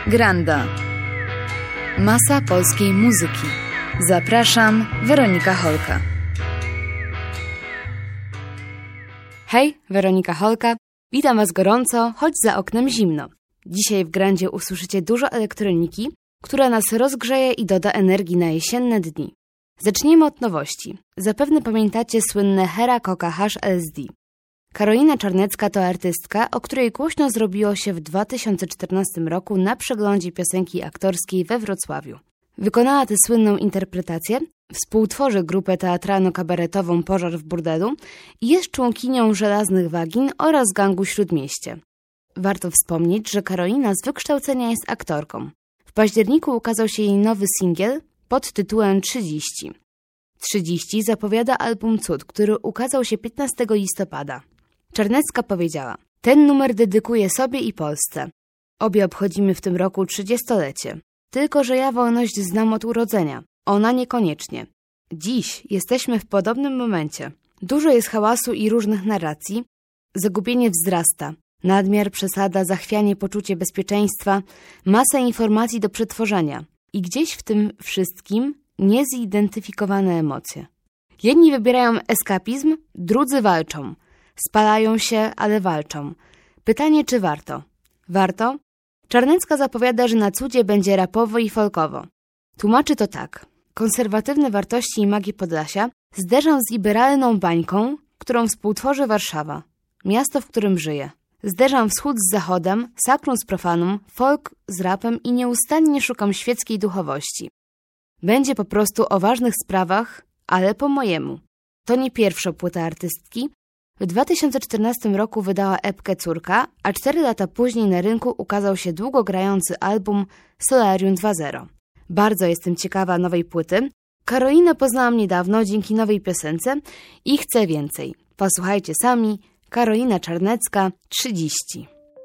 Granda. Masa polskiej muzyki. Zapraszam, Weronika Holka. Hej, Weronika Holka. Witam Was gorąco, choć za oknem zimno. Dzisiaj w Grandzie usłyszycie dużo elektroniki, która nas rozgrzeje i doda energii na jesienne dni. Zacznijmy od nowości. Zapewne pamiętacie słynne Hera Coca Hash LSD. Karolina Czarnecka to artystka, o której głośno zrobiło się w 2014 roku na przeglądzie piosenki aktorskiej we Wrocławiu. Wykonała tę słynną interpretację, współtworzy grupę teatralno-kabaretową Pożar w burdelu i jest członkinią Żelaznych Wagin oraz gangu Śródmieście. Warto wspomnieć, że Karolina z wykształcenia jest aktorką. W październiku ukazał się jej nowy singiel pod tytułem 30. 30 zapowiada album Cud, który ukazał się 15 listopada. Czarnecka powiedziała: ten numer dedykuję sobie i Polsce. Obie obchodzimy w tym roku 30-lecie. Tylko że ja wolność znam od urodzenia. Ona niekoniecznie. Dziś jesteśmy w podobnym momencie. Dużo jest hałasu i różnych narracji. Zagubienie wzrasta. Nadmiar, przesada, zachwianie, poczucie bezpieczeństwa. Masa informacji do przetworzenia. I gdzieś w tym wszystkim niezidentyfikowane emocje. Jedni wybierają eskapizm, drudzy walczą. Spalają się, ale walczą. Pytanie, czy warto? Warto? Czarnecka zapowiada, że na cudzie będzie rapowo i folkowo. Tłumaczy to tak. Konserwatywne wartości i magię Podlasia zderzam z liberalną bańką, którą współtworzy Warszawa. Miasto, w którym żyję. Zderzam wschód z zachodem, sakrum z profanum, folk z rapem i nieustannie szukam świeckiej duchowości. Będzie po prostu o ważnych sprawach, ale po mojemu. To nie pierwsza płyta artystki. W 2014 roku wydała epkę Córka, a 4 lata później na rynku ukazał się długogrający album Solarium 2.0. Bardzo jestem ciekawa nowej płyty. Karolinę poznałam niedawno dzięki nowej piosence i chcę więcej. Posłuchajcie sami. Karolina Czarnecka, 30.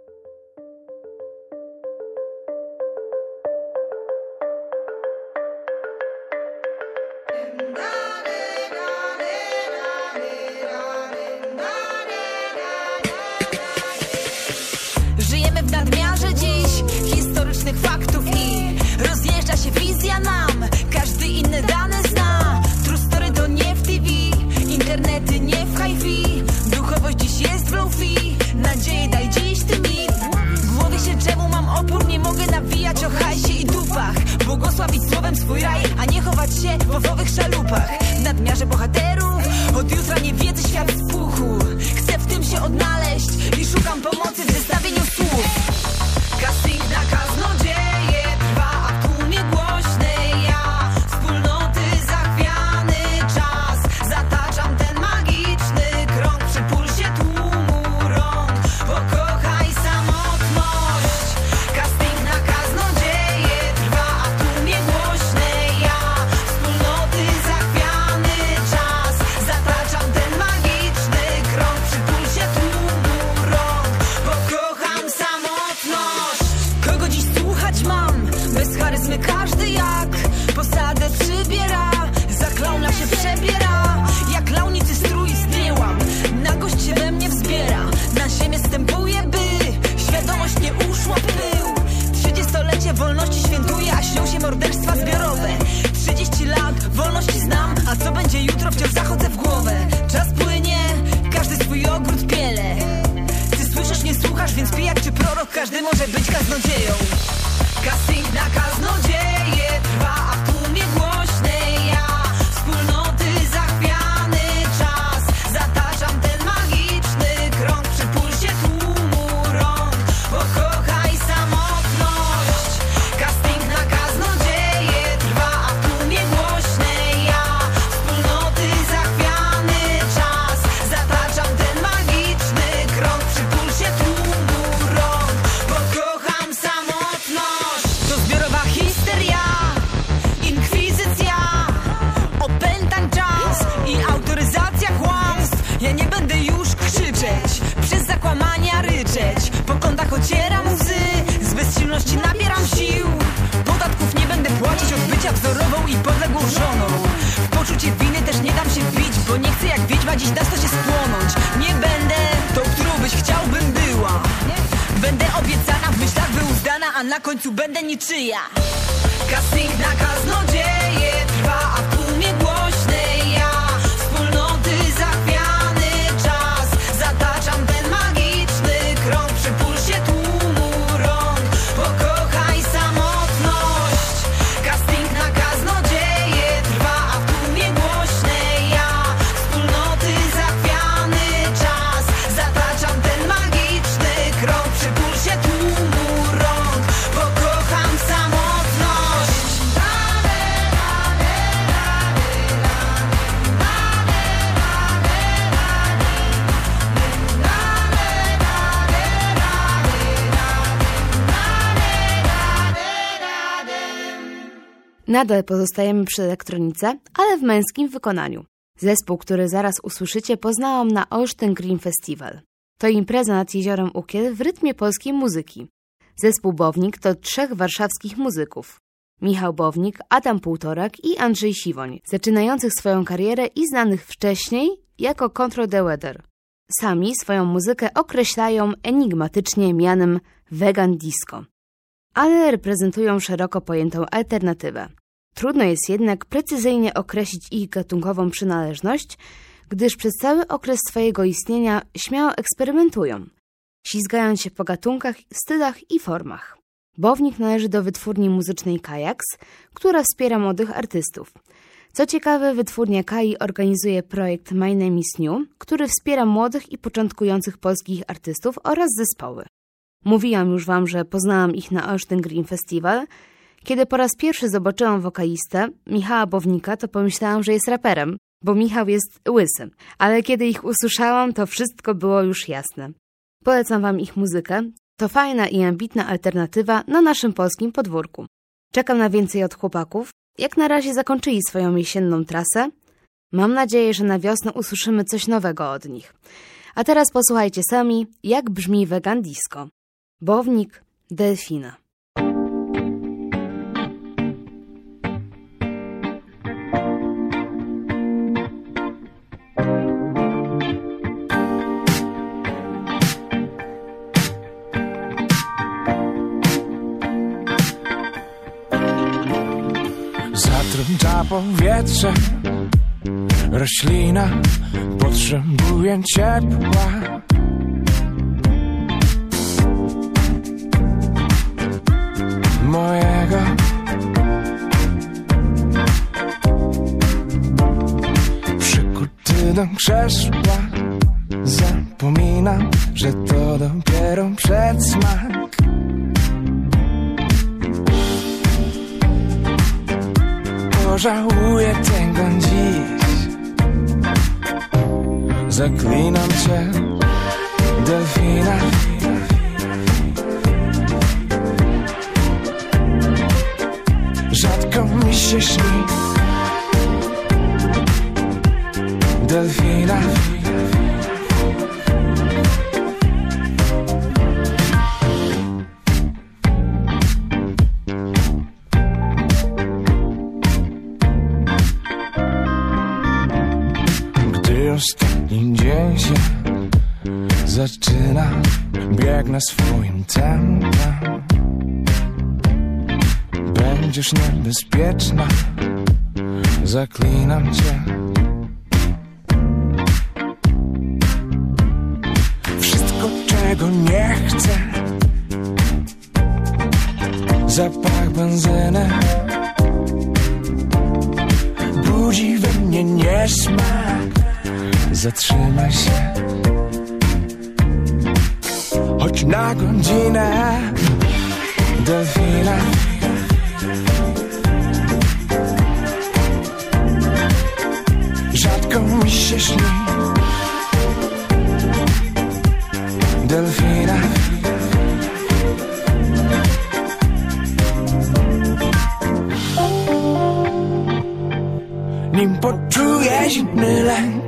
Żyjemy w nadmiarze dziś historycznych faktów i rozjeżdża się wizja nam. Każdy inne dane zna. True story to nie w TV, internety nie w hi-fi. Duchowość dziś jest w low-fi. Nadzieję daj dziś ty mi. W głowie się czemu mam opór, nie mogę nawijać o hajsie i dupach. Błogosławić słowem swój raj, a nie chować się w owowych szalupach. W nadmiarze bohaterów od jutra nie wiedzy świat spuchu. Chcę w tym się odnaleźć i szukam pomocy w zestawieniu słów. Casting na kaznodzieje trwa, a w tłumie głośnej ja wspólnoty zachwiany czas. Zataczam ten magiczny krąg przy pulsie tłumu rąk. Pokochaj samotność. Casting na kaznodzieje trwa, a w tłumie głośnej ja wspólnoty zachwiany czas. Zataczam ten magiczny krąg przy pulsie tłumu rąk. Pokocham samotność. Kogo dziś słuchać mam? Bez charyzmy każdy jak posadę przybiera. Za klauna się przebiera. Jak klaunicy strój zdjęłam. Nagość się we mnie wzbiera. Na ziemię stępuję, by świadomość nie uszła w pył. 30-lecie wolności świętuję, a śnią się morderstwa zbiorowe. 30 lat wolności znam, a co będzie jutro, wciąż zachodzę w głowę. Czas płynie, każdy swój ogród piele. Ty słyszysz, nie słuchasz, więc pijak czy prorok, każdy może być kaznodzieją. Casting na kaznodzieje trwa, a w tłumie głośnej ja wspólnoty zachwiany czas. Zataczam ten magiczny krąg przy pulsie tłumu rąk. Pokochaj samotność. Casting na kaznodzieje trwa, a w tłumie głośnej ja wspólnoty zachwiany czas. Zataczam ten magiczny krąg przy pulsie tłumu rąk. Pokocham samotność. To zbiorowa histeria, inkwizycja, opętań czas i autoryzacja kłamstw. Ja nie będę już krzyczeć, przez zakłamania ryczeć. Po kątach ocieram łzy, z bezsilności nabieram sił. Podatków nie będę płacić od bycia wzorową i podległą żoną. W poczucie winy też nie dam się wbić, bo nie chcę jak wiedźma dziś na stosie spłonąć. Nie będę tą, którą byś chciał, bym była. Będę obiecana, Kiedyś tak był zdana, a na końcu będę niczyja. Casting na kaznodzieje trwa, a w tłumie głośnej ja wspólnoty zachwiany czas. Zataczam ten magiczny krąg przy pulsie tłumu rąk. Pokochaj samotność. Casting na kaznodzieje trwa, a w tłumie głośnej ja wspólnoty zachwiany czas. Zataczam ten magiczny krąg przy pulsie tłumu rąk. Pokocham samotność. Nadal pozostajemy przy elektronice, ale w męskim wykonaniu. Zespół, który zaraz usłyszycie, poznałam na Olsztyn Green Festival. To impreza nad jeziorem Ukiel w rytmie polskiej muzyki. Zespół Bownik to 3 warszawskich muzyków. Michał Bownik, Adam Półtorak i Andrzej Siwoń, zaczynających swoją karierę i znanych wcześniej jako Control the Weather. Sami swoją muzykę określają enigmatycznie mianem vegan disco, ale reprezentują szeroko pojętą alternatywę. Trudno jest jednak precyzyjnie określić ich gatunkową przynależność, gdyż przez cały okres swojego istnienia śmiało eksperymentują, ślizgając się po gatunkach, stylach i formach. Bownik należy do wytwórni muzycznej Kajaks, która wspiera młodych artystów. Co ciekawe, wytwórnia Kai organizuje projekt My Name is New, który wspiera młodych i początkujących polskich artystów oraz zespoły. Mówiłam już wam, że poznałam ich na Olsztyn Green Festival. Kiedy po raz pierwszy zobaczyłam wokalistę, Michała Bownika, to pomyślałam, że jest raperem, bo Michał jest łysy. Ale kiedy ich usłyszałam, to wszystko było już jasne. Polecam wam ich muzykę. To fajna i ambitna alternatywa na naszym polskim podwórku. Czekam na więcej od chłopaków. Jak na razie zakończyli swoją jesienną trasę. Mam nadzieję, że na wiosnę usłyszymy coś nowego od nich. A teraz posłuchajcie sami, jak brzmi vegan disco. Bownik, Delfina. Zatrąca powietrze, roślina potrzebuje ciepła. Mojego przykuty do krzesła, zapominam, że to dopiero przedsmak. Pożałuję tego dziś, zaklinam cię, delfina. Rzadko mi się śni, delfina. Gdy ostatni dzień się zaczyna, biegnę swoim tempem. Będziesz niebezpieczna, zaklinam cię. Wszystko, czego nie chcę, zapach benzyny budzi we mnie niesmak. Zatrzymaj się, choć na godzinę, delfina. Rzadko mi się śni, delfina. Nim poczuję zimny lęk,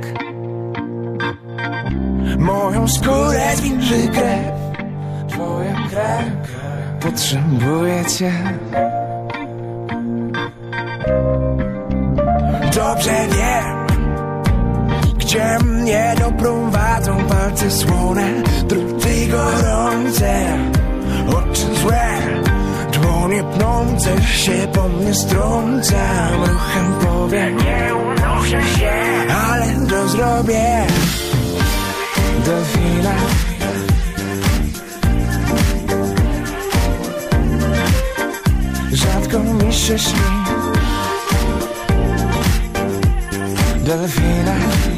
moją skórę zwilży krew. Twoja krew potrzebuje cię. Dobrze wiem, gdzie mnie doprowadzą palce słone, druty gorące, oczy pnące się po mnie strącam. Ruchem powiem, nie unoszę się, ale to zrobię. Delfina, rzadko mi się śni. Delfina,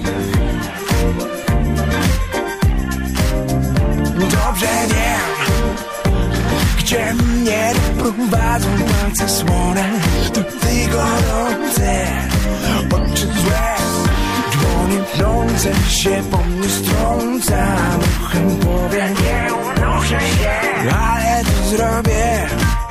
dobrze wiem, gdzie mnie doprowadzą palce słone, dotyk gorące, oczy złe, dłonie pnące się po mnie strącam. Ruchem powiem, nie unoszę się, ale to zrobię.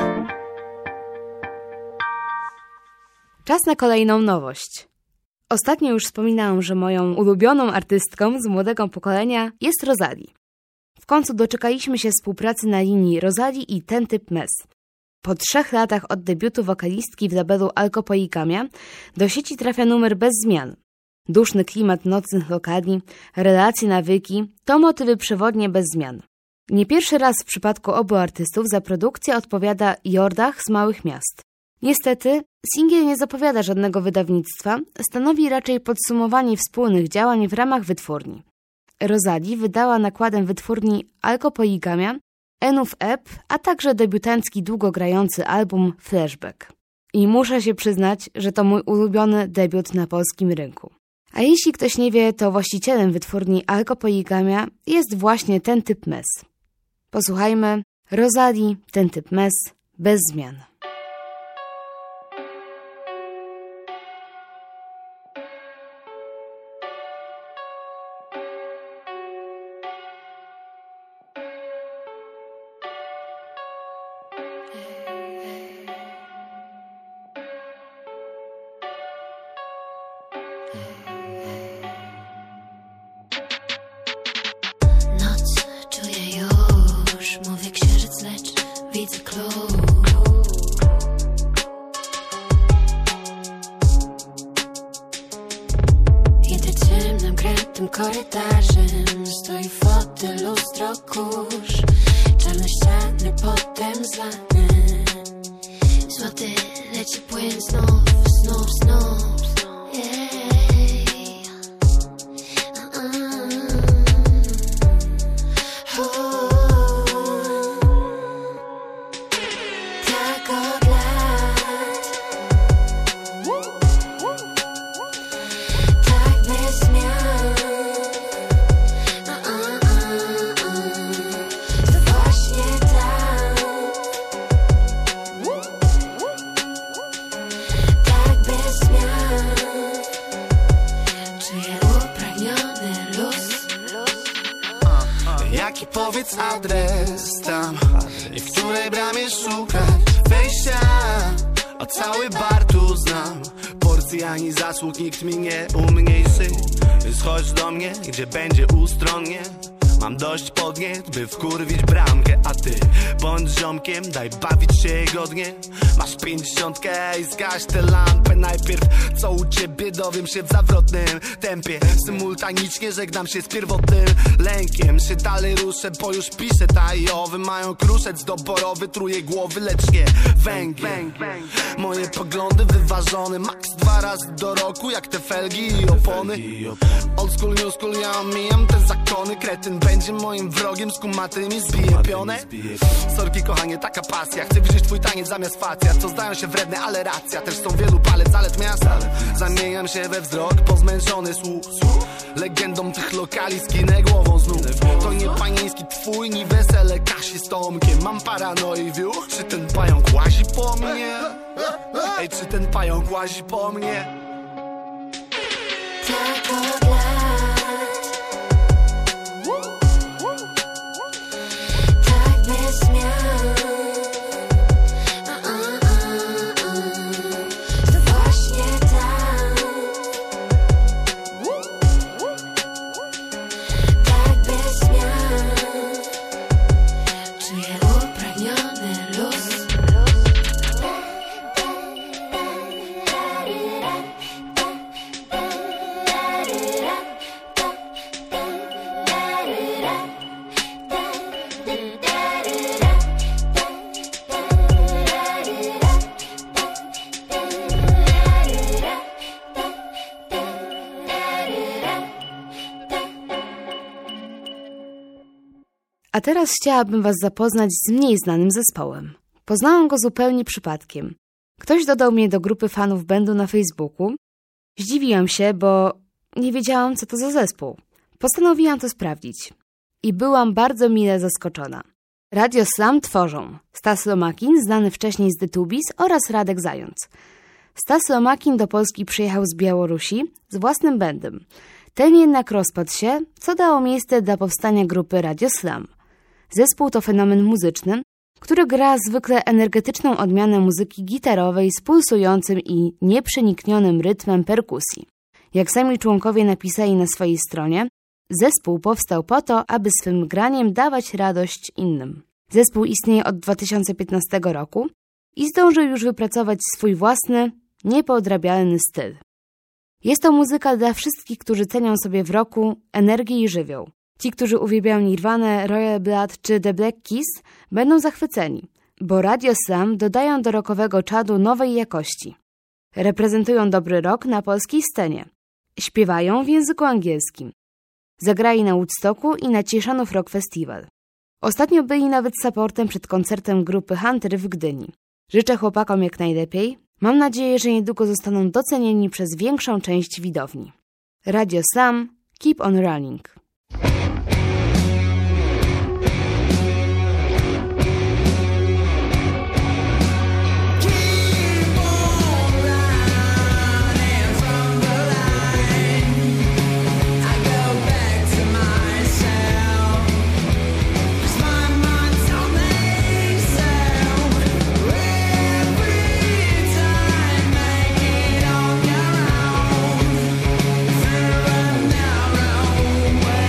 Czas na kolejną nowość. Ostatnio już wspominałam, że moją ulubioną artystką z młodego pokolenia jest Rosalie. W końcu doczekaliśmy się współpracy na linii Rosalie i Ten Typ Mes. Po 3 latach od debiutu wokalistki w labelu Alkopoligamia do sieci trafia numer Bez zmian. Duszny klimat nocnych lokali, relacje, nawyki to motywy przewodnie bez zmian. Nie pierwszy raz w przypadku obu artystów za produkcję odpowiada Jordach z Małych Miast. Niestety, singiel nie zapowiada żadnego wydawnictwa, stanowi raczej podsumowanie wspólnych działań w ramach wytwórni. Rosalie wydała nakładem wytwórni Alkopoligamia Enów Ep, a także debiutancki długogrający album Flashback. I muszę się przyznać, że to mój ulubiony debiut na polskim rynku. A jeśli ktoś nie wie, to właścicielem wytwórni Alkopoligamia jest właśnie Ten Typ Mes. Posłuchajmy Rosalie, Ten Typ Mes, Bez zmian. Noc czuję już, mówię księżyc, lecz widzę klucz. Idę ciemnym, krętym korytarzem, stoi fotel, lustro, kurz. Czarne ściany, potem zlane. Złoty leci płyn znów, znów, znów. Jaki powiedz adres tam i w której bramie szukać wejścia? A cały bar tu znam, porcji ani zasług nikt mi nie umniejszy. Więc chodź do mnie, gdzie będzie ustronnie. Mam dość podniet, by wkurwić bramkę. A ty bądź ziomkiem, daj bawić się godnie. Masz 50 i zgaś tę lampę najpierw. Co u ciebie dowiem się w zawrotnym tempie. Symultanicznie żegnam się z pierwotnym lękiem. Się dalej ruszę, bo już piszę tajowy. Mają kruszec doborowy, truje głowy, lecz nie węgiel. Moje poglądy wyważone, max 2 razy do roku, jak te felgi i opony. Old school, new school, ja omijam te zakony. Kretyn będzie moim wrogiem, z kumatymi zbije pionę. Sorki kochanie, taka pasja. Chcę widzieć twój taniec zamiast facja. Co zdają się wredne, ale racja. Też są wielu palec, zalet miasta. Zamieniam się we wzrok, pozmęczony słuch. Legendą tych lokali skinę głową znów. To nie panieński twój, ni wesele Kasi z Tomkiem. Mam paranoi wiuch. Czy ten pająk łazi po mnie? Ej, czy ten pająk łazi po mnie? Tak od lat. Tak bez zmian. To właśnie tak. Tak bez zmian. Czuję upragniony luz. Da A teraz chciałabym Was zapoznać z mniej znanym zespołem. Poznałam go zupełnie przypadkiem. Ktoś dodał mnie do grupy fanów bandu na Facebooku. Zdziwiłam się, bo nie wiedziałam, co to za zespół. Postanowiłam to sprawdzić. I byłam bardzo mile zaskoczona. Radio Slam tworzą Stas Lomakin, znany wcześniej z The Tubis, oraz Radek Zając. Stas Lomakin do Polski przyjechał z Białorusi z własnym bandem. Ten jednak rozpadł się, co dało miejsce dla powstania grupy Radio Slam. Zespół to fenomen muzyczny, który gra zwykle energetyczną odmianę muzyki gitarowej z pulsującym i nieprzeniknionym rytmem perkusji. Jak sami członkowie napisali na swojej stronie, zespół powstał po to, aby swym graniem dawać radość innym. Zespół istnieje od 2015 roku i zdążył już wypracować swój własny, niepoodrabialny styl. Jest to muzyka dla wszystkich, którzy cenią sobie w rocku energię i żywioł. Ci, którzy uwielbiają Nirvanę, Royal Blood czy The Black Keys, będą zachwyceni, bo Radio Slam dodają do rockowego czadu nowej jakości. Reprezentują dobry rock na polskiej scenie. Śpiewają w języku angielskim. Zagrali na Woodstocku i na Cieszanów Rock Festival. Ostatnio byli nawet supportem przed koncertem grupy Hunter w Gdyni. Życzę chłopakom jak najlepiej. Mam nadzieję, że niedługo zostaną docenieni przez większą część widowni. Radio Slam, keep on running. Well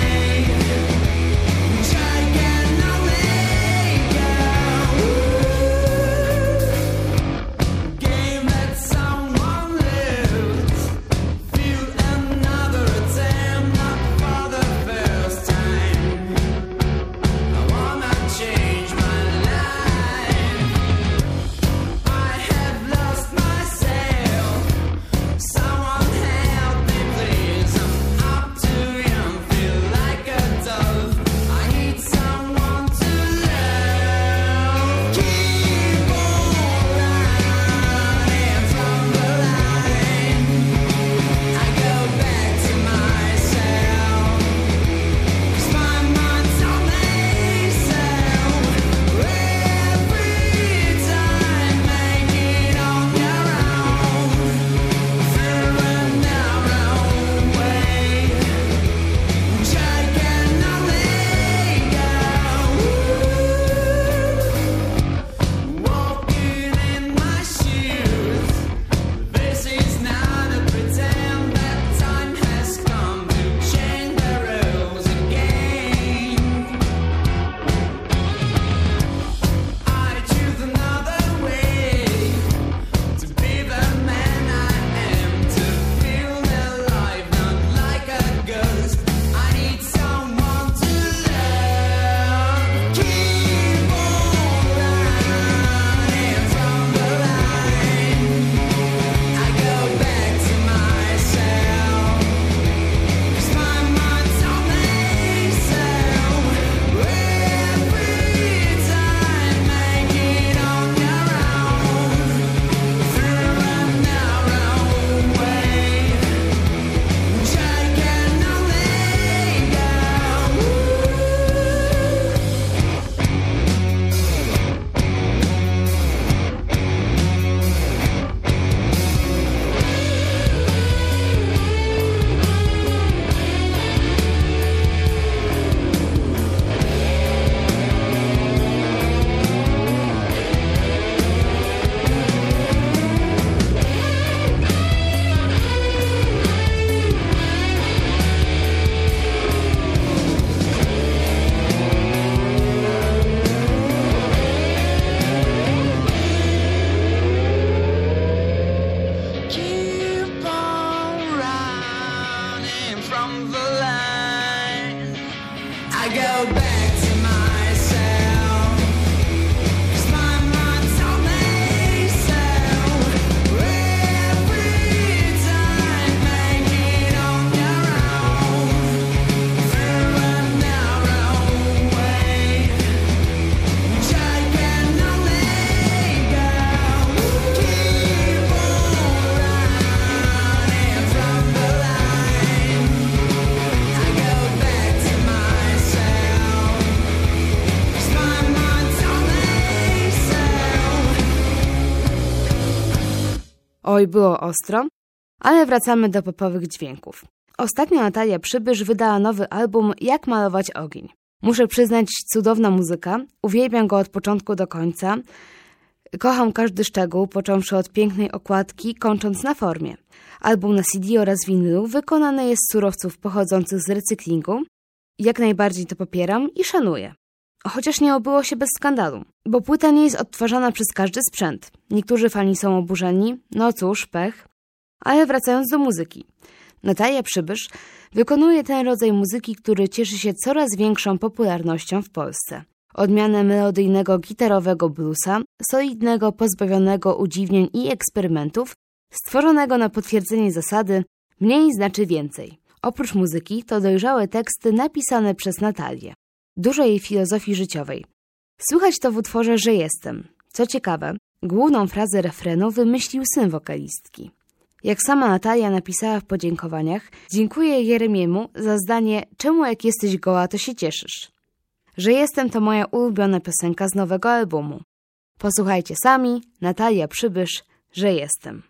Oj, było ostro, ale wracamy do popowych dźwięków. Ostatnio Natalia Przybysz wydała nowy album Jak malować ogień. Muszę przyznać, cudowna muzyka, uwielbiam go od początku do końca. Kocham każdy szczegół, począwszy od pięknej okładki, kończąc na formie. Album na CD oraz winylu wykonany jest z surowców pochodzących z recyklingu. Jak najbardziej to popieram i szanuję. Chociaż nie obyło się bez skandalu, bo płyta nie jest odtwarzana przez każdy sprzęt. Niektórzy fani są oburzeni, no cóż, pech. Ale wracając do muzyki. Natalia Przybysz wykonuje ten rodzaj muzyki, który cieszy się coraz większą popularnością w Polsce. Odmianę melodyjnego gitarowego bluesa, solidnego, pozbawionego udziwnień i eksperymentów, stworzonego na potwierdzenie zasady mniej znaczy więcej. Oprócz muzyki to dojrzałe teksty napisane przez Natalię. Dużo jej filozofii życiowej. Słychać to w utworze Że jestem. Co ciekawe, główną frazę refrenu wymyślił syn wokalistki. Jak sama Natalia napisała w podziękowaniach, dziękuję Jeremiemu za zdanie czemu jak jesteś goła, to się cieszysz. Że jestem to moja ulubiona piosenka z nowego albumu. Posłuchajcie sami, Natalia Przybysz, Że jestem.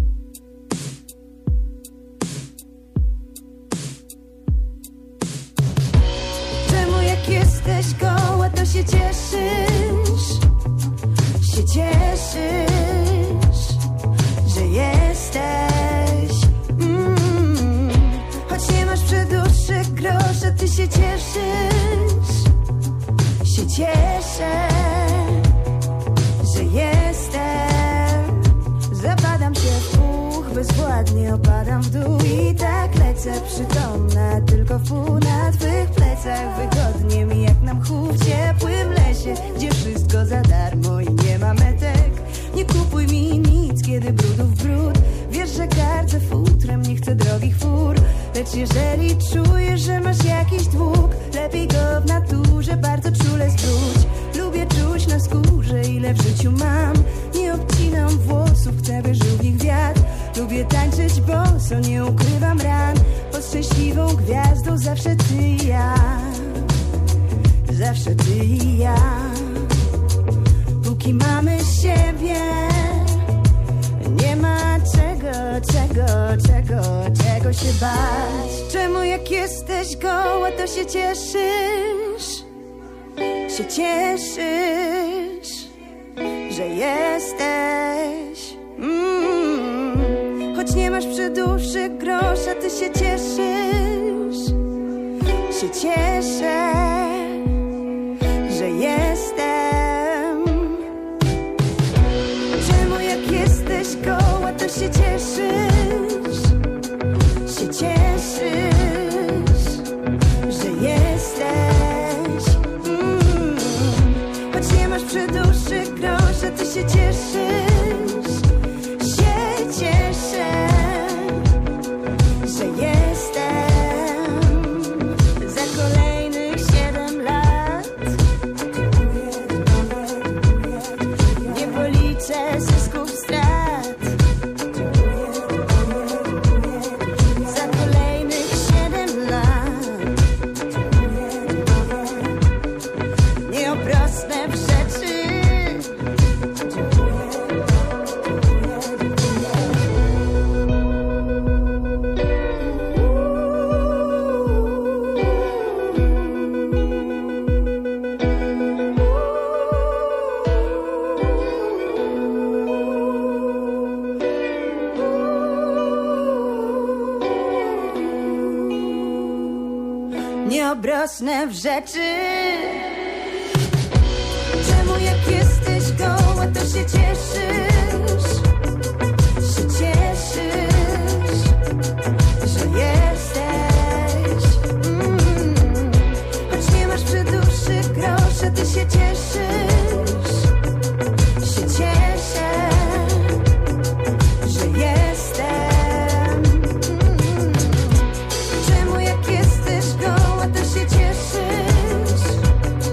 Czemu jak jesteś goła, to się cieszysz? Się cieszysz, że jesteś. Choć nie masz przy duszy grosza, ty się cieszysz. Się cieszę, że jestem. Zapadam się w puch, bezwładnie opadam w dół i tak lecę przytomna, tylko w pół na twych plecach. Wygodnie mi jak na mchu w ciepłym lesie, gdzie wszystko za darmo i nie ma metek. Nie kupuj mi nic, kiedy brudów brud. Wiesz, że gardzę futrem, nie chcę drogich fur. Lecz jeżeli czujesz, że masz jakiś dług, lepiej go w naturze bardzo czule zwróć. Lubię czuć na skórze, ile w życiu mam. Nie obcinam włosów, chcę by żył w nich wiatr. Lubię tańczyć boso, nie ukrywam ran. Pod szczęśliwą gwiazdą zawsze ty i ja. Zawsze ty i ja. Póki mamy siebie, nie ma czego się bać. Czemu jak jesteś goła, to się cieszysz? Się cieszysz, że jesteś. Choć nie masz przy duszy grosza, ty się cieszysz. Się cieszę, że jestem. Czemu jak jesteś goła, to się cieszysz? Się cieszysz, że jesteś. Choć nie masz przy duszy grosza, ty się cieszysz. Się cieszę, że jestem. Za kolejnych 7 lat nie policzę zysków, strat. Za kolejnych 7 lat nie obrosnę w rzeczy. Nie obrosnę w rzeczy. Czemu jak jesteś goła, to się cieszysz? Się cieszysz, że jesteś. Choć nie masz przy duszy grosza, ty się cieszysz. Się cieszę, że jestem. Czemu jak jesteś goła, to się cieszysz?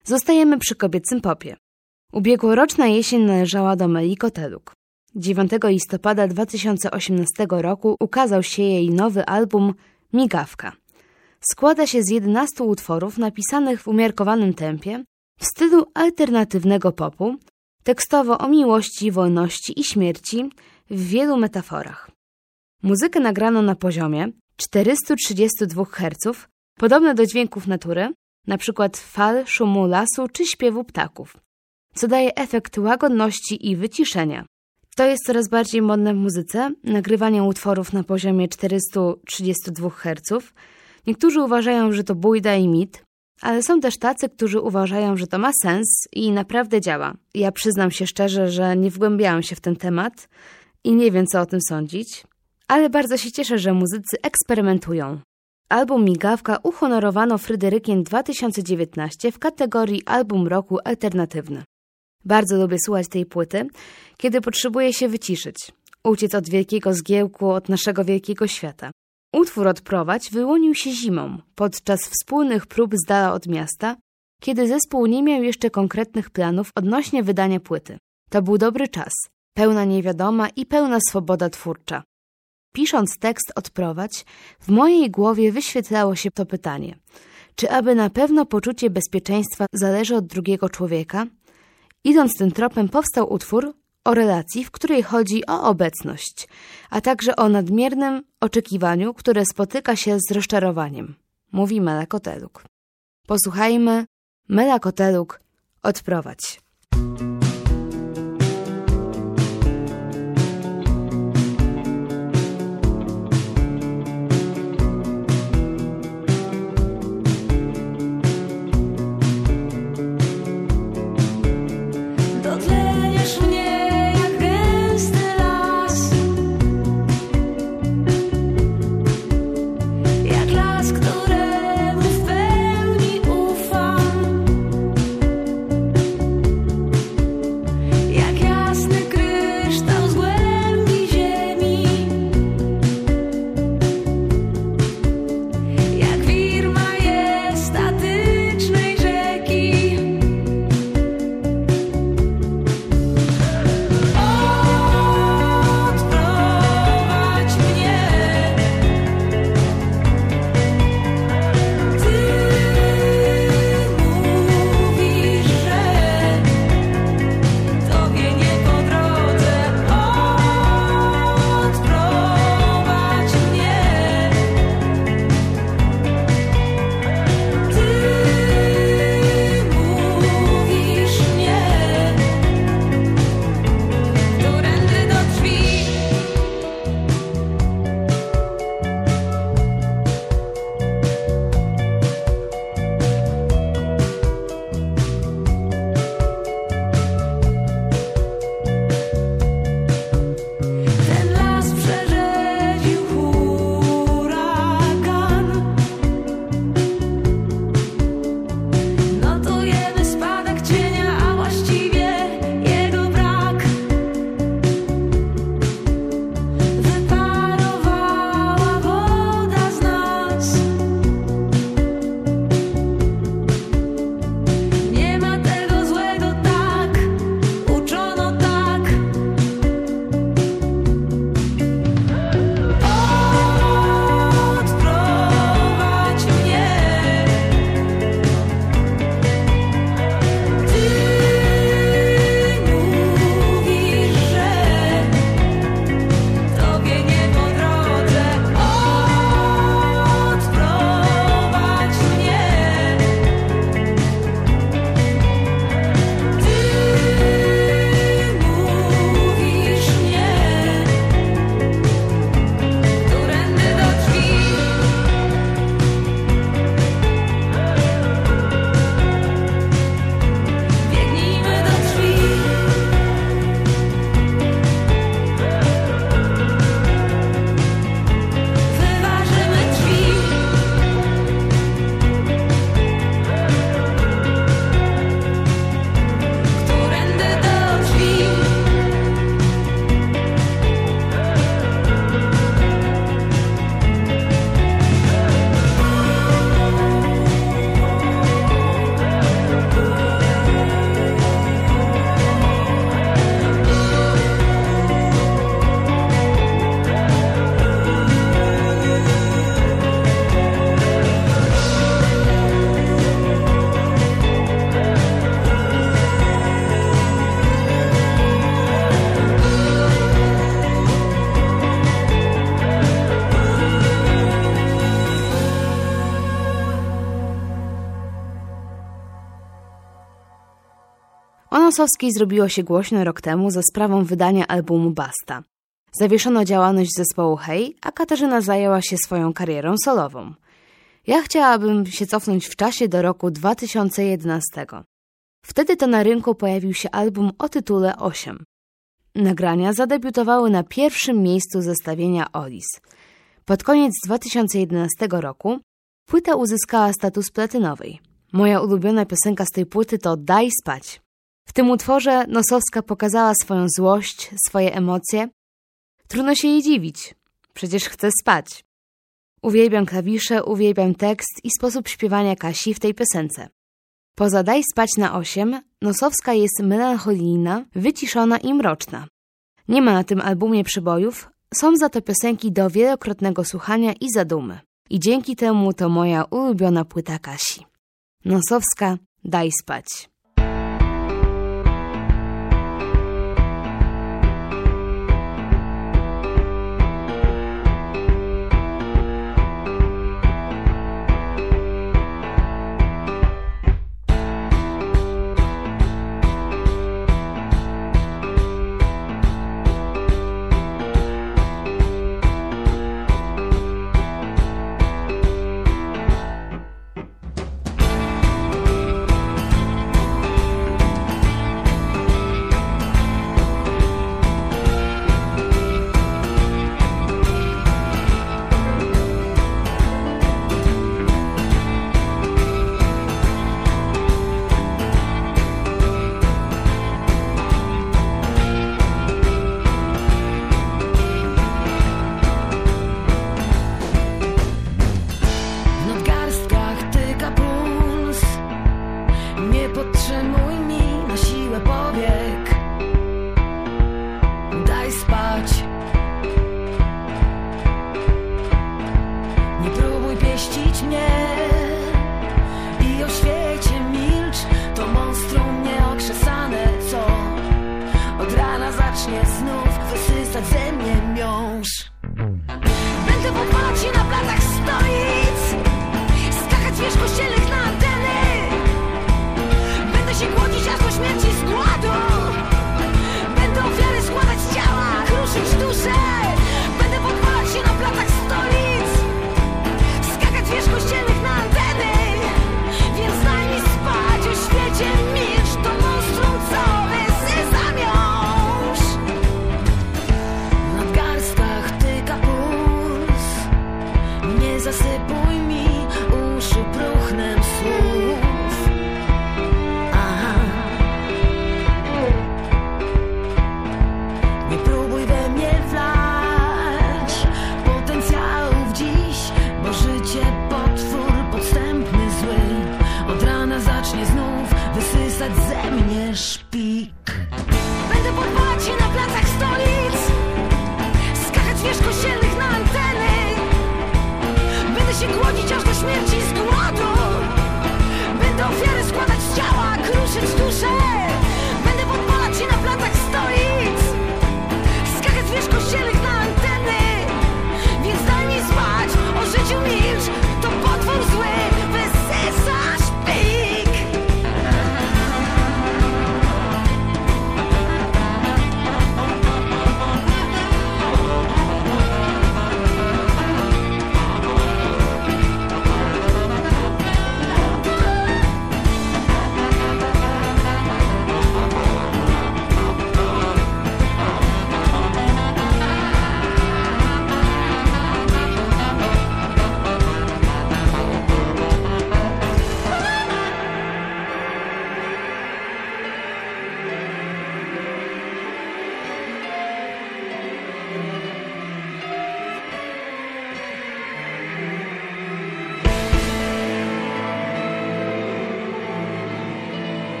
Zostajemy przy kobiecym popie. Ubiegłoroczna jesień należała do Meli Koteluk. 9 listopada 2018 roku ukazał się jej nowy album Migawka. Składa się z 11 utworów napisanych w umiarkowanym tempie, w stylu alternatywnego popu, tekstowo o miłości, wolności i śmierci w wielu metaforach. Muzykę nagrano na poziomie 432 Hz, podobne do dźwięków natury, np. fal, szumu lasu czy śpiewu ptaków, co daje efekt łagodności i wyciszenia. To jest coraz bardziej modne w muzyce, nagrywanie utworów na poziomie 432 Hz. Niektórzy uważają, że to bujda i mit, ale są też tacy, którzy uważają, że to ma sens i naprawdę działa. Ja przyznam się szczerze, że nie wgłębiałam się w ten temat i nie wiem, co o tym sądzić, ale bardzo się cieszę, że muzycy eksperymentują. Album Migawka uhonorowano Fryderykiem 2019 w kategorii Album Roku Alternatywny. Bardzo lubię słuchać tej płyty, kiedy potrzebuję się wyciszyć, uciec od wielkiego zgiełku, od naszego wielkiego świata. Utwór Odprowadź wyłonił się zimą, podczas wspólnych prób z dala od miasta, kiedy zespół nie miał jeszcze konkretnych planów odnośnie wydania płyty. To był dobry czas, pełna niewiadoma i pełna swoboda twórcza. Pisząc tekst Odprowadź, w mojej głowie wyświetlało się to pytanie, czy aby na pewno poczucie bezpieczeństwa zależy od drugiego człowieka? Idąc tym tropem powstał utwór o relacji, w której chodzi o obecność, a także o nadmiernym oczekiwaniu, które spotyka się z rozczarowaniem, mówi Mela Koteluk. Posłuchajmy Mela Koteluk Odprowadź. Któremu w pełni ufam. Nosowskiej zrobiło się głośno rok temu za sprawą wydania albumu Basta. Zawieszono działalność zespołu Hej, a Katarzyna zajęła się swoją karierą solową. Ja chciałabym się cofnąć w czasie do roku 2011. Wtedy to na rynku pojawił się album o tytule 8. Nagrania zadebiutowały na pierwszym miejscu zestawienia Olis. Pod koniec 2011 roku płyta uzyskała status platynowej. Moja ulubiona piosenka z tej płyty to Daj spać. W tym utworze Nosowska pokazała swoją złość, swoje emocje. Trudno się jej dziwić, przecież chce spać. Uwielbiam klawisze, uwielbiam tekst i sposób śpiewania Kasi w tej piosence. Poza Daj spać na 8, Nosowska jest melancholijna, wyciszona i mroczna. Nie ma na tym albumie przebojów, są za to piosenki do wielokrotnego słuchania i zadumy. I dzięki temu to moja ulubiona płyta Kasi. Nosowska, Daj spać.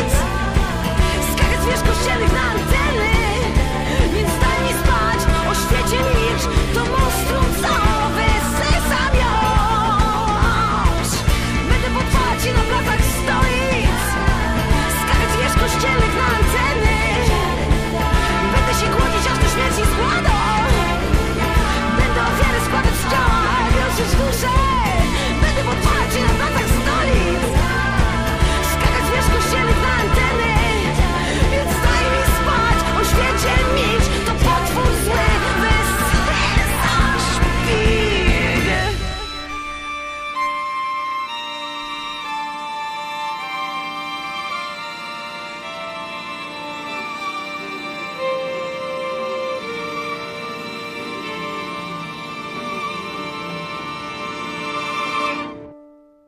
Skakać wierzch kościelnych na anteny, więc daj mi spać o świecie.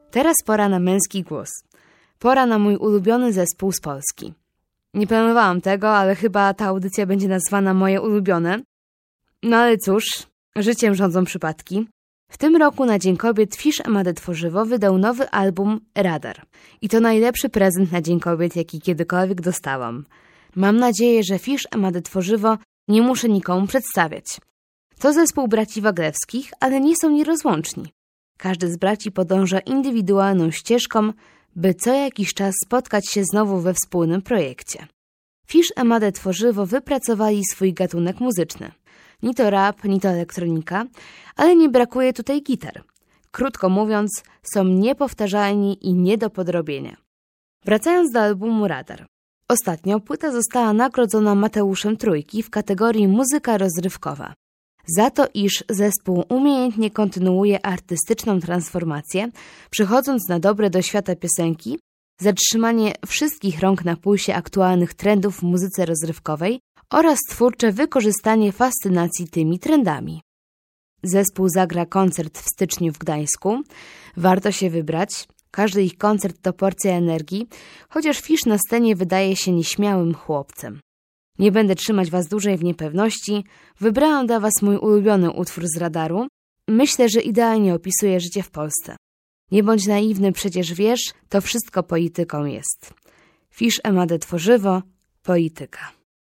Teraz pora na męski głos. Pora na mój ulubiony zespół z Polski. Nie planowałam tego, ale chyba ta audycja będzie nazwana Moje ulubione. No ale cóż, życiem rządzą przypadki. W tym roku na Dzień Kobiet Fisz Emadę Tworzywo wydał nowy album Radar. I to najlepszy prezent na Dzień Kobiet, jaki kiedykolwiek dostałam. Mam nadzieję, że Fisz Emadę Tworzywo nie muszę nikomu przedstawiać. To zespół braci Waglewskich, ale nie są nierozłączni. Każdy z braci podąża indywidualną ścieżką, by co jakiś czas spotkać się znowu we wspólnym projekcie. Fisz Emadę Tworzywo wypracowali swój gatunek muzyczny. Ni to rap, ni to elektronika, ale nie brakuje tutaj gitar. Krótko mówiąc, są niepowtarzalni i nie do podrobienia. Wracając do albumu Radar. Ostatnio płyta została nagrodzona Mateuszem Trójki w kategorii muzyka rozrywkowa. Za to, iż zespół umiejętnie kontynuuje artystyczną transformację, przychodząc na dobre do świata piosenki, zatrzymanie wszystkich rąk na pulsie aktualnych trendów w muzyce rozrywkowej oraz twórcze wykorzystanie fascynacji tymi trendami. Zespół zagra koncert w styczniu w Gdańsku. Warto się wybrać. Każdy ich koncert to porcja energii, chociaż Fisz na scenie wydaje się nieśmiałym chłopcem. Nie będę trzymać was dłużej w niepewności. Wybrałam dla was mój ulubiony utwór z Radaru. Myślę, że idealnie opisuje życie w Polsce. Nie bądź naiwny, przecież wiesz, to wszystko polityką jest. Fisz Emadę Tworzywo, polityka.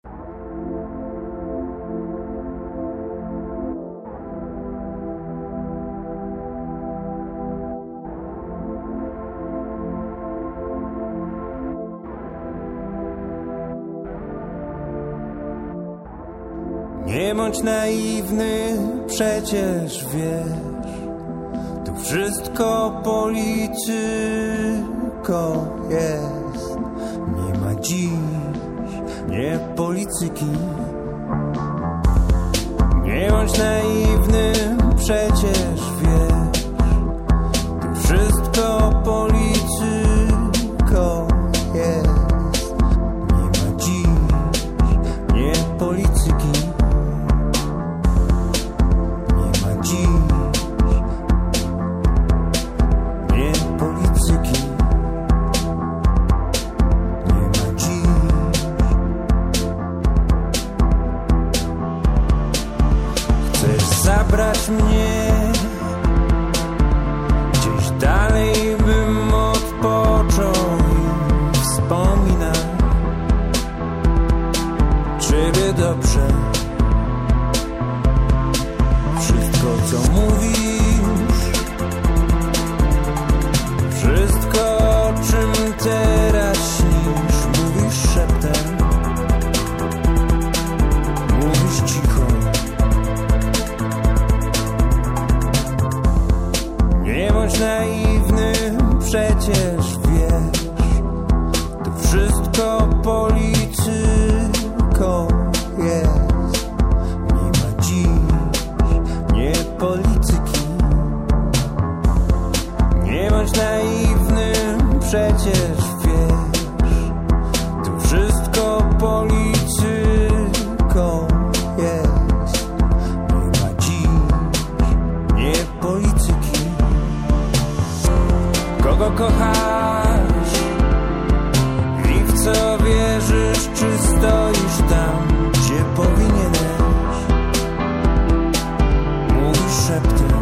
Nie bądź naiwny, przecież wiesz, tu wszystko polityką jest. Nie ma dziś, nie polityki. Nie bądź naiwny, przecież wiesz, tu wszystko polityką jest. Nie ma dziś, nie polityki. Zabrać mnie gdzieś dalej, bym odpoczął i wspominał ciebie dobrze. Wszystko, co mówisz, wszystko, o czym teraz śnisz, mówisz szeptem, mówisz cicho. Nie bądź naiwny, przecież wiesz, to wszystko polityką jest. Nie ma dziś, nie polityki. Nie bądź naiwny, przecież wiesz, to wszystko polityką jest. Nie ma dziś, nie polityki. Kogo kochasz i w co wierzysz, czy stoisz tam, gdzie powinieneś? Mówisz szeptem.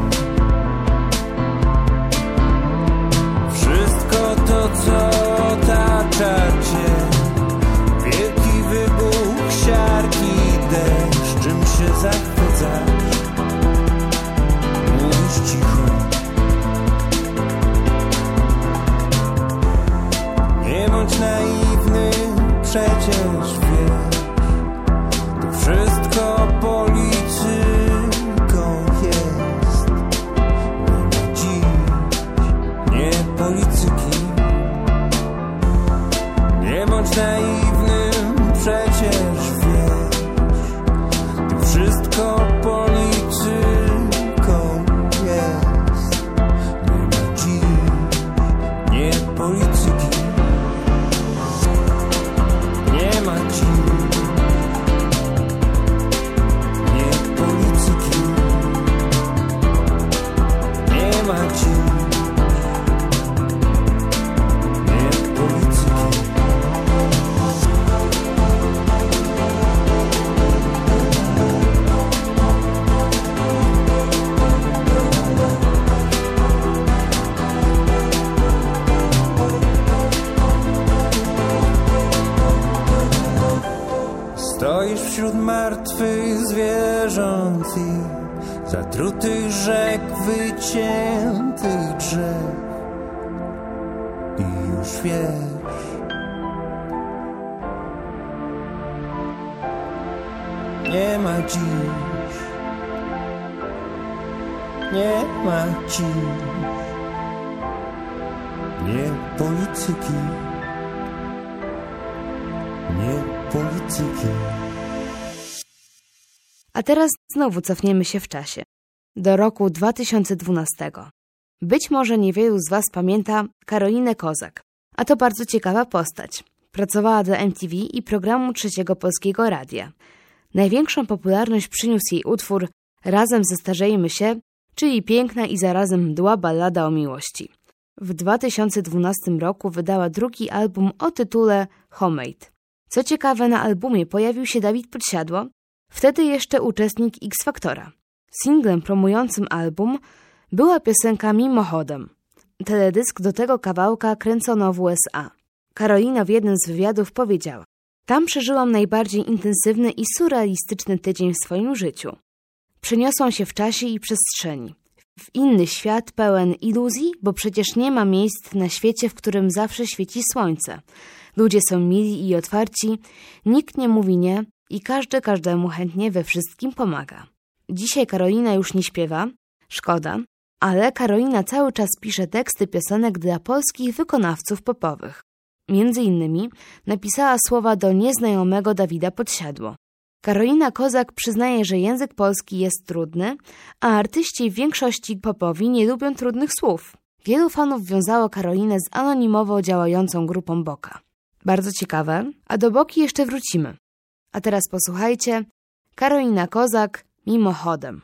Wszystko to, co otacza cię, wielki wybuch, siarki, deszcz, czym się zachwycasz? Mówisz cicho. Nie bądź naiwny, przecież wiesz, to wszystko polityką jest. Nie ma dziś, nie polityki. Nie bądź naiwny, przecież wiesz, to wszystko polityką wśród martwych zwierząt i zatrutych rzek, wyciętych drzew. I już wiesz, nie ma dziś, nie ma dziś, nie polityki, nie polityki. A teraz znowu cofniemy się w czasie, do roku 2012. Być może niewielu z Was pamięta Karolinę Kozak, a to bardzo ciekawa postać. Pracowała dla MTV i programu Trzeciego Polskiego Radia. Największą popularność przyniósł jej utwór Razem zestarzejmy się, czyli piękna i zarazem mdła ballada o miłości. W 2012 roku wydała drugi album o tytule Homemade. Co ciekawe, na albumie pojawił się Dawid Podsiadło, wtedy jeszcze uczestnik X Faktora. Singlem promującym album była piosenka Mimochodem. Teledysk do tego kawałka kręcono w USA. Karolina w jednym z wywiadów powiedziała: tam przeżyłam najbardziej intensywny i surrealistyczny tydzień w swoim życiu. Przeniosłam się w czasie i przestrzeni. W inny świat pełen iluzji, bo przecież nie ma miejsc na świecie, w którym zawsze świeci słońce. Ludzie są mili i otwarci, nikt nie mówi nie i każdy każdemu chętnie we wszystkim pomaga. Dzisiaj Karolina już nie śpiewa, szkoda, ale Karolina cały czas pisze teksty piosenek dla polskich wykonawców popowych. Między innymi napisała słowa do nieznajomego Dawida Podsiadło. Karolina Kozak przyznaje, że język polski jest trudny, a artyści w większości popowi nie lubią trudnych słów. Wielu fanów wiązało Karolinę z anonimowo działającą grupą Boka. Bardzo ciekawe, a do Boki jeszcze wrócimy. A teraz posłuchajcie, Karolina Kozak, Mimochodem.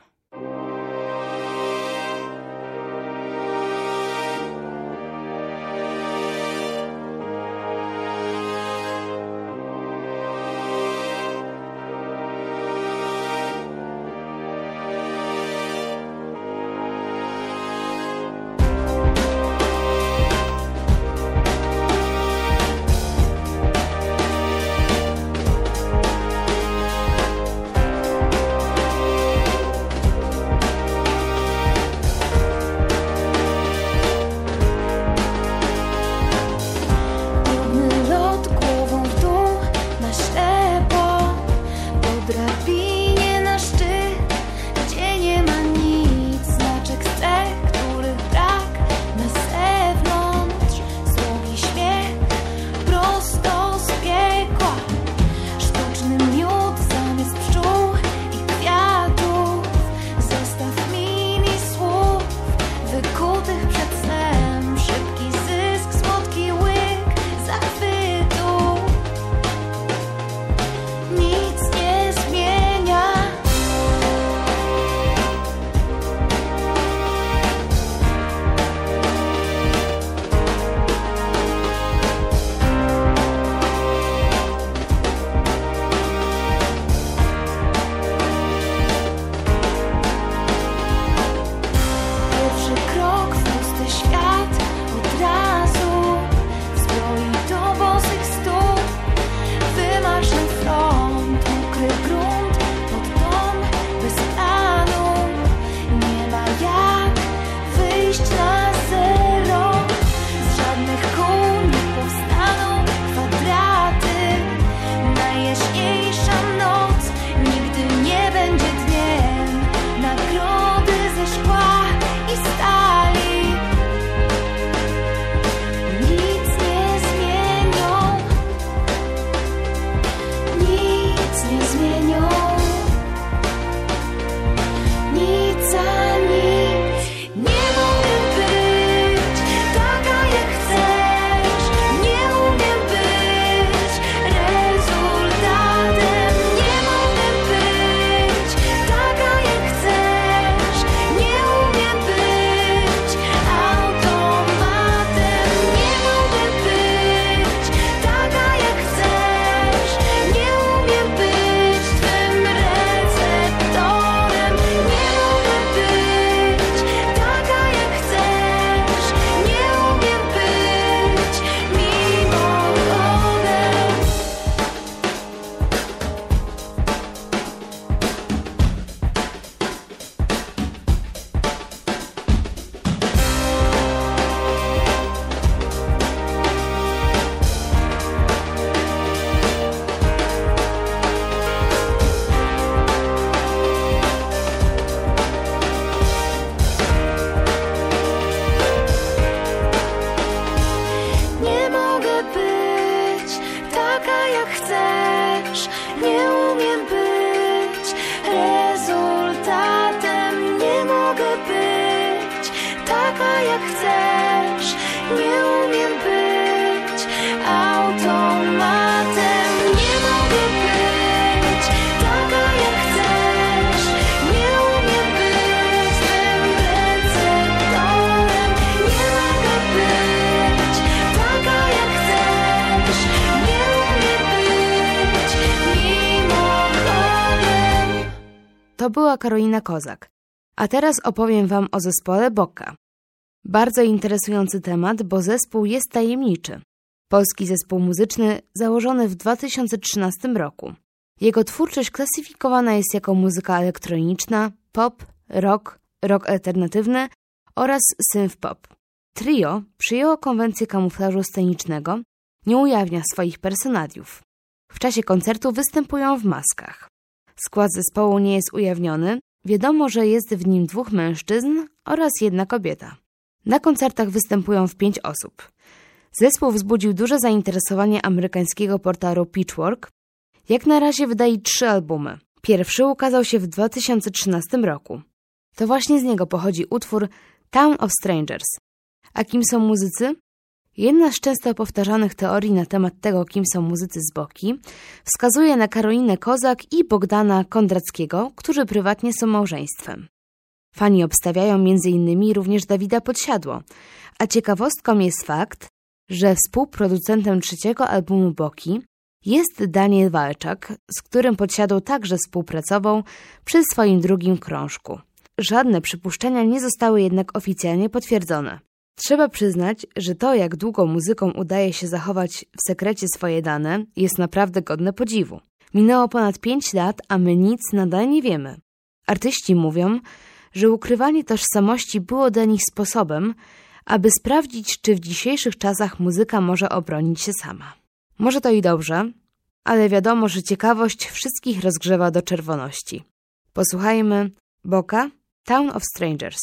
to była Karolina Kozak. A teraz opowiem wam o zespole Boka. Bardzo interesujący temat, bo zespół jest tajemniczy. Polski zespół muzyczny założony w 2013 roku. Jego twórczość klasyfikowana jest jako muzyka elektroniczna, pop, rock alternatywny oraz synth-pop. Trio przyjęło konwencję kamuflażu scenicznego, nie ujawnia swoich personaliów. W czasie koncertu występują w maskach. Skład zespołu nie jest ujawniony, wiadomo, że jest w nim 2 mężczyzn oraz 1 kobieta. Na koncertach występują w 5 osób. Zespół wzbudził duże zainteresowanie amerykańskiego portalu Pitchfork. Jak na razie wydali 3 albumy. Pierwszy ukazał się w 2013 roku. To właśnie z niego pochodzi utwór Town of Strangers. A kim są muzycy? Jedna z często powtarzanych teorii na temat tego, kim są muzycy z Boki, wskazuje na Karolinę Kozak i Bogdana Kondrackiego, którzy prywatnie są małżeństwem. Fani obstawiają m.in. również Dawida Podsiadło, a ciekawostką jest fakt, że współproducentem 3. albumu Boki jest Daniel Walczak, z którym Podsiadło także współpracował przy swoim 2. krążku. Żadne przypuszczenia nie zostały jednak oficjalnie potwierdzone. Trzeba przyznać, że to, jak długo muzykom udaje się zachować w sekrecie swoje dane, jest naprawdę godne podziwu. Minęło ponad 5 lat, a my nic nadal nie wiemy. Artyści mówią, że ukrywanie tożsamości było dla nich sposobem, aby sprawdzić, czy w dzisiejszych czasach muzyka może obronić się sama. Może to i dobrze, ale wiadomo, że ciekawość wszystkich rozgrzewa do czerwoności. Posłuchajmy Boka, Town of Strangers.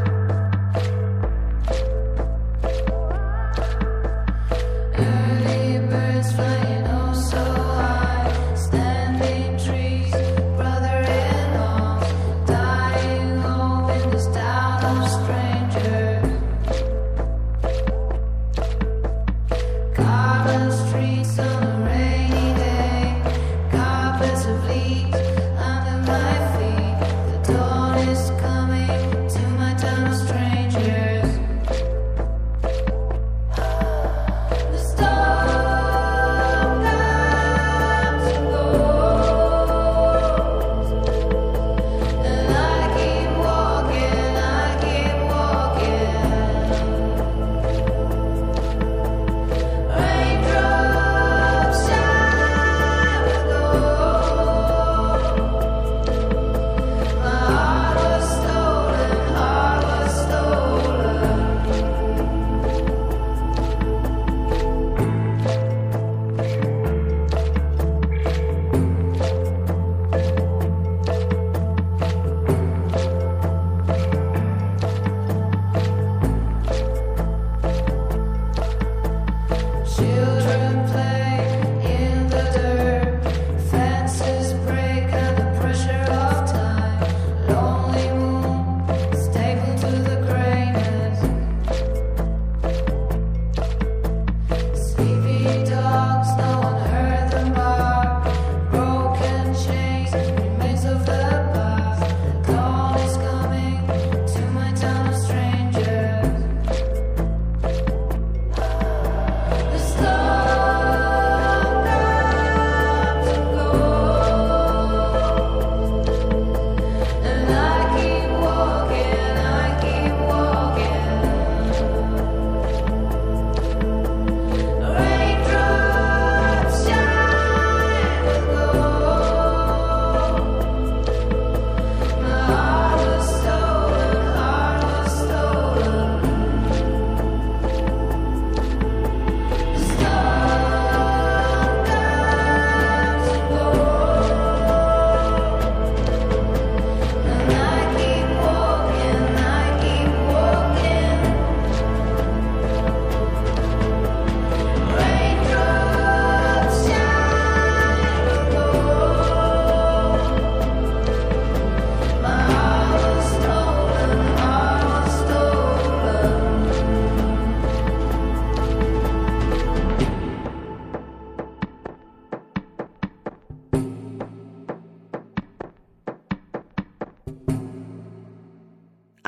Early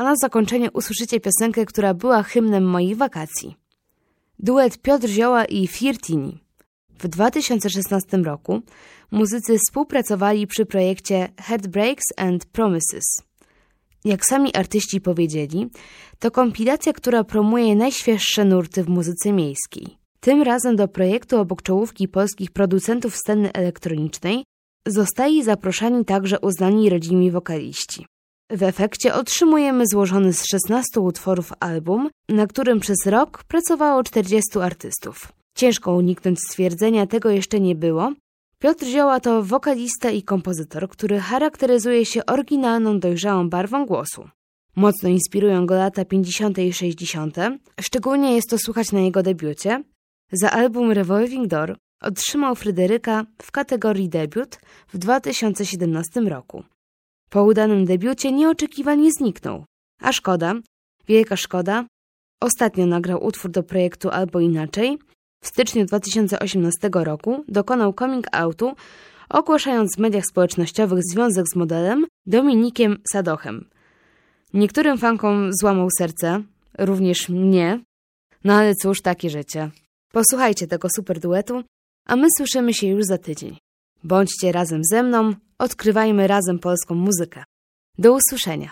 na zakończenie usłyszycie piosenkę, która była hymnem moich wakacji. Duet Piotr Zioła i Firtini. W 2016 roku muzycy współpracowali przy projekcie Heartbreaks and Promises. Jak sami artyści powiedzieli, to kompilacja, która promuje najświeższe nurty w muzyce miejskiej. Tym razem do projektu obok czołówki polskich producentów sceny elektronicznej zostali zaproszeni także uznani rodzimi wokaliści. W efekcie otrzymujemy złożony z 16 utworów album, na którym przez rok pracowało 40 artystów. Ciężko uniknąć stwierdzenia, tego jeszcze nie było. Piotr Zioła to wokalista i kompozytor, który charakteryzuje się oryginalną, dojrzałą barwą głosu. Mocno inspirują go lata 50. i 60. Szczególnie jest to słychać na jego debiucie. Za album Revolving Door otrzymał Fryderyka w kategorii debiut w 2017 roku. Po udanym debiucie nieoczekiwanie zniknął. A szkoda, wielka szkoda. Ostatnio nagrał utwór do projektu Albo Inaczej. W styczniu 2018 roku dokonał coming outu, ogłaszając w mediach społecznościowych związek z modelem Dominikiem Sadochem. Niektórym fankom złamał serce, również mnie, no ale cóż, takie życie. Posłuchajcie tego super duetu, a my słyszymy się już za tydzień. Bądźcie razem ze mną, odkrywajmy razem polską muzykę. Do usłyszenia.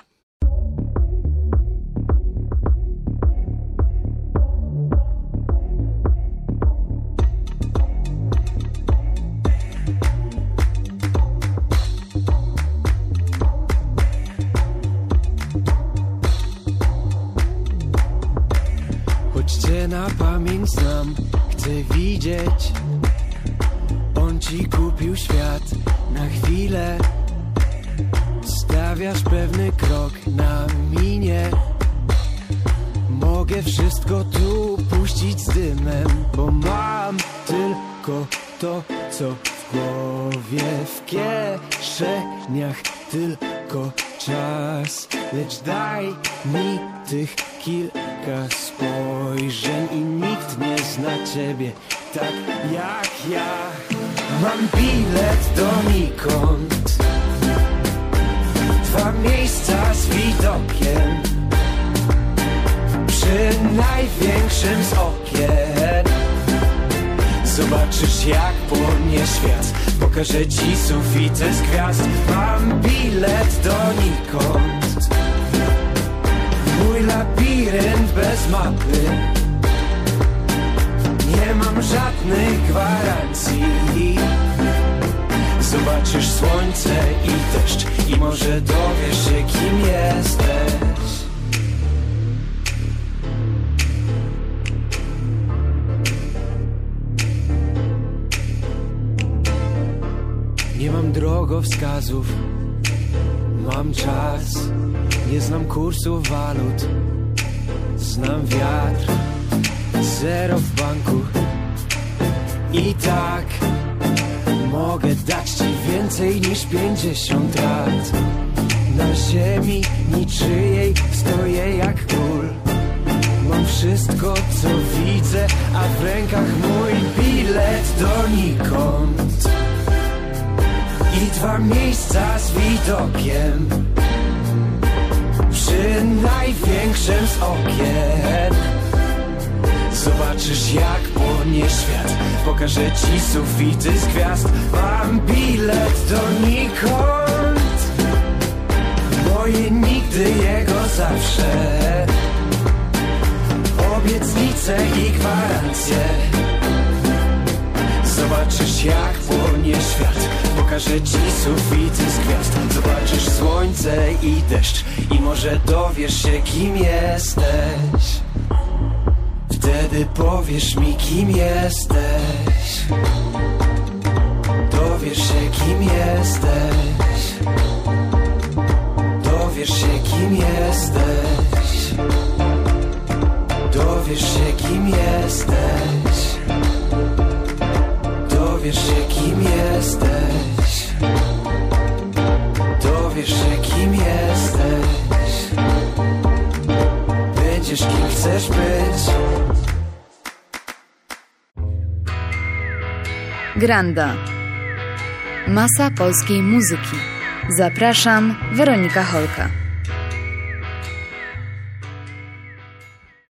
Cię na pamięć znam, chcę widzieć. On ci kupił świat na chwilę. Stawiasz pewny krok na minie. Mogę wszystko tu puścić z dymem, bo mam tylko to, co w głowie, w kieszeniach tylko czas. Lecz daj mi tych kilka spojrzeń i nikt nie zna ciebie tak jak ja. Mam bilet donikąd, 2 miejsca z widokiem, przy największym z okien. Zobaczysz jak płonie świat, pokażę ci sufity z gwiazd. Mam bilet donikąd, mój labirynt bez mapy. Nie mam żadnych gwarancji. Zobaczysz słońce i deszcz i może dowiesz się kim jesteś. Nie mam drogowskazów, mam czas. Nie znam kursu walut, znam wiatr, zero w banku. I tak mogę dać ci więcej niż 50 lat. Na ziemi niczyjej stoję jak król. Mam wszystko co widzę, a w rękach mój bilet donikąd. I 2 miejsca z widokiem, przy największym z okien. Zobaczysz jak płonie świat, pokażę ci sufity z gwiazd. Mam bilet donikąd, moje nigdy, jego zawsze. Obietnice i gwarancje. Zobaczysz jak płonie świat, pokażę ci sufity z gwiazd. Zobaczysz słońce i deszcz i może dowiesz się kim jesteś. Wtedy powiesz mi kim jesteś. Dowiesz się kim jesteś. Dowiesz się kim jesteś. Dowiesz się kim jesteś. Dowiesz się kim jesteś. Dowiesz się kim jesteś. Będziesz kim chcesz być. Granda. Masa polskiej muzyki. Zapraszam, Weronika Holka.